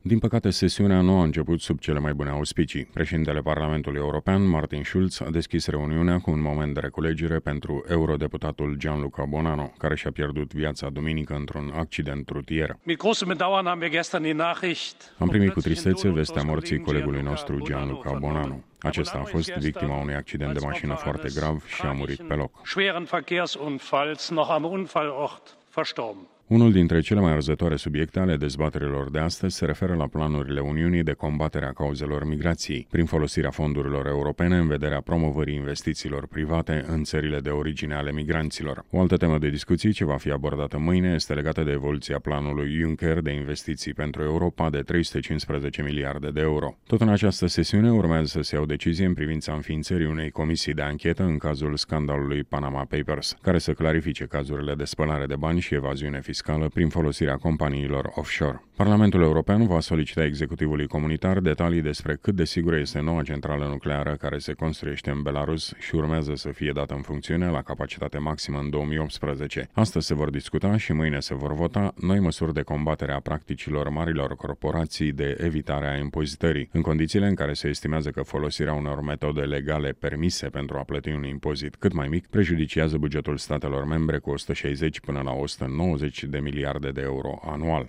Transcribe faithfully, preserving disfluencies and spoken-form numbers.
Din păcate, sesiunea nu a început sub cele mai bune auspicii. Președintele Parlamentului European, Martin Schulz, a deschis reuniunea cu un moment de reculegere pentru eurodeputatul Gianluca Bonanno, care și-a pierdut viața duminică într-un accident rutier. Am primit cu tristețe vestea morții colegului nostru Gianluca Bonanno. Acesta a fost victima unui accident de mașină foarte grav și a murit pe loc. Unul dintre cele mai arzătoare subiecte ale dezbaterilor de astăzi se referă la planurile Uniunii de combatere a cauzelor migrației, prin folosirea fondurilor europene în vederea promovării investițiilor private în țările de origine ale migranților. O altă temă de discuții ce va fi abordată mâine este legată de evoluția planului Juncker de investiții pentru Europa de trei sute cincisprezece miliarde de euro. Tot în această sesiune urmează să se iau decizie în privința înființării unei comisii de anchetă în cazul scandalului Panama Papers, care să clarifice cazurile de spălare de bani și evaziune fiscală fiscală prin folosirea companiilor offshore. Parlamentul European va solicita executivului comunitar detalii despre cât de sigură este noua centrală nucleară care se construiește în Belarus și urmează să fie dată în funcțiune la capacitate maximă în două mii optsprezece. Astăzi se vor discuta și mâine se vor vota noi măsuri de combatere a practicilor marilor corporații de evitare a impozitării, în condițiile în care se estimează că folosirea unor metode legale permise pentru a plăti un impozit cât mai mic prejudiciază bugetul statelor membre cu o sută șaizeci până la o sută nouăzeci de miliarde de euro anual.